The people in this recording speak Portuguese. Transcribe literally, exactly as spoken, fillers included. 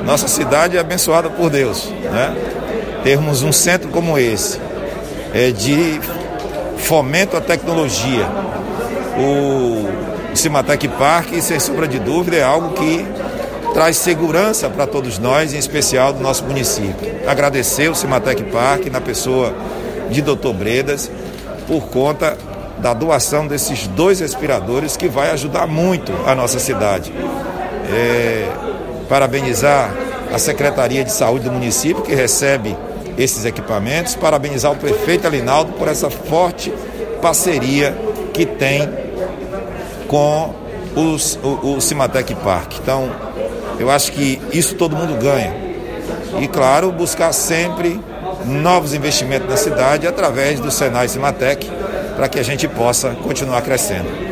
Nossa cidade é abençoada por Deus, né? Termos um centro como esse, é, de fomento à tecnologia. O Cimatec Park, sem sombra de dúvida, é algo que traz segurança para todos nós, em especial do nosso município. Agradecer o Cimatec Park, na pessoa de doutor Bredas, por conta da doação desses dois respiradores, que vai ajudar muito a nossa cidade. É, parabenizar a Secretaria de Saúde do município, que recebe esses equipamentos, parabenizar o prefeito Alinaldo por essa forte parceria que tem com os, o, o Cimatec Park. Então, eu acho que isso todo mundo ganha. E, claro, buscar sempre novos investimentos na cidade através do Senai Cimatec, para que a gente possa continuar crescendo.